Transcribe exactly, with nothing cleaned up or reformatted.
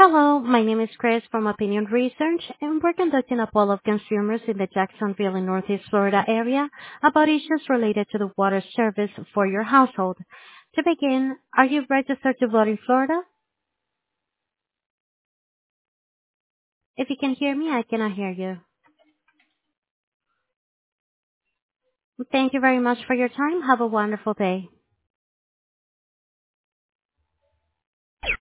Hello, my name is Chris from Opinion Research, and we're conducting a poll of consumers in the Jacksonville and Northeast Florida area about issues related to the water service for your household. To begin, are you registered to vote in Florida? If you can hear me, I cannot hear you. Thank you very much for your time. Have a wonderful day.